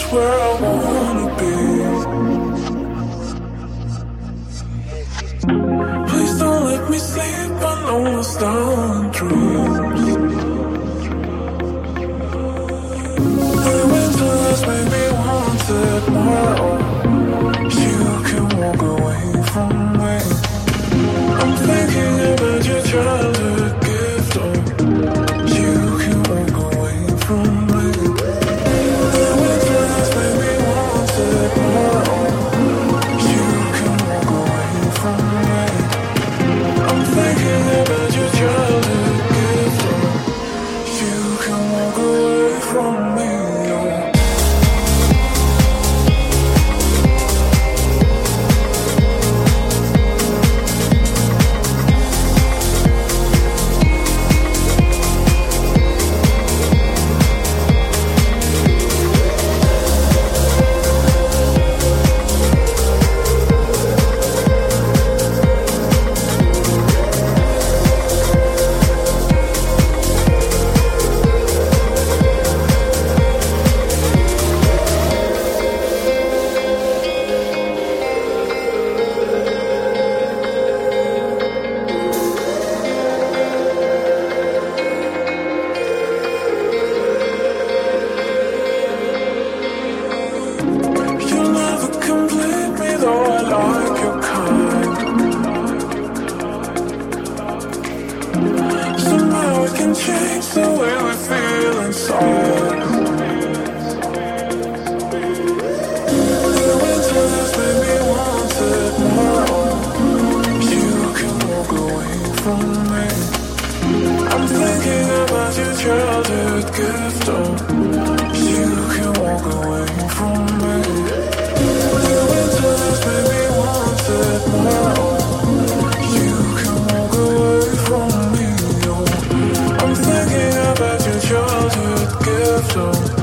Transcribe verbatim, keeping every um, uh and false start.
where I wanna be. Please don't let me sleep, I know it's down in dreams. The winters made me want it more. You can walk away from me. I'm thinking about your childhood gift. Oh, you can walk away from me. The winters made me want it more. You can walk away from me. I'm thinking about your childhood gift. Oh, you can walk away from me. Oh. Change the way we feel inside. The winters made me want it more. You can walk away from me. I'm thinking about your childhood gift. Oh, you can walk away from me. The winters made me want it more. You can walk away from me. I'm thinking about your childhood gift. Oh.